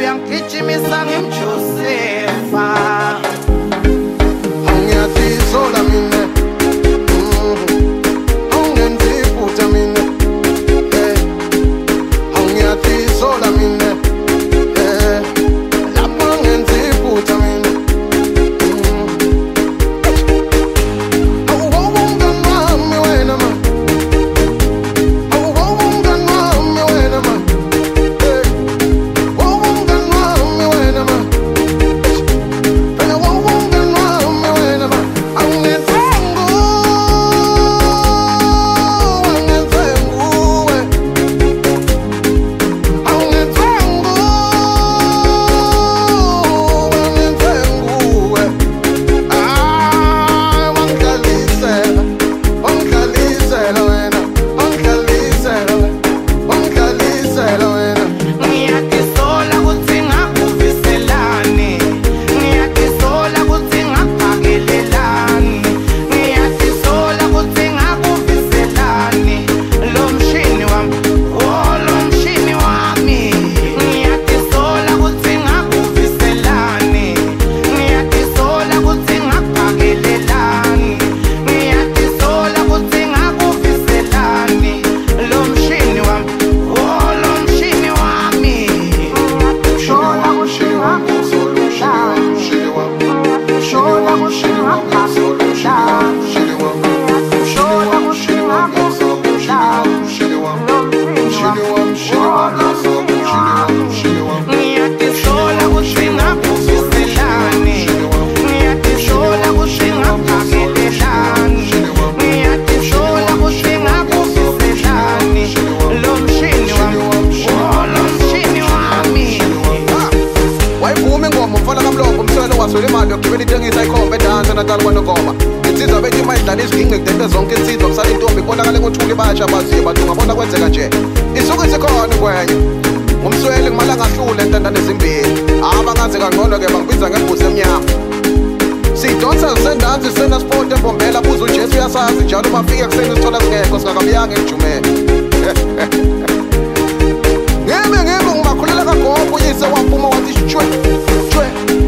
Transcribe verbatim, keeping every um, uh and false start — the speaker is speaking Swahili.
uyangigijimisa ngimJosefa. Angiyazisola mina, angenzi iphutha mina, angiyazisola mina, lapho angenzi iphutha mina. Waswele imali yokugibela ithengisa ikhombe edansa natal kwanokoma insizwa bethi mayidlala iziginqi kudede zonke insizwa kusala intombi ibonakale ngothula ibasha baziye bathi ungabona kwenzeka nje isuke isikhona kwenye ngumswele kumalanga ahlule entandane ezimbili abangazi kangcono-ke bangibiza ngembuzi emnyama sidonsa zisendansi sisenasport embombela buza ujesu uyasazi njalo bafike kuseni sithola singekho singakabiyanga emjumela ngebe ngebe ngibakhulela kagogo uyise waphuma wathi shwe shwe